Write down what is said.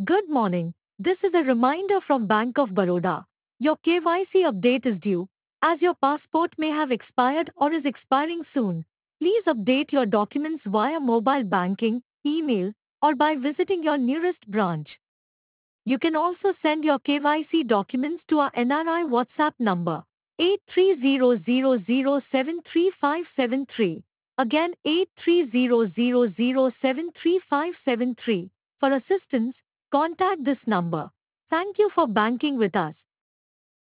Good morning. This is a reminder from Bank of Baroda. Your KYC update is due, as your passport may have expired or is expiring soon. Please update your documents via mobile banking, email, or by visiting your nearest branch. You can also send your KYC documents to our NRI WhatsApp number 8300073573. Again 8300073573. For assistance, contact this number. Thank you for banking with us.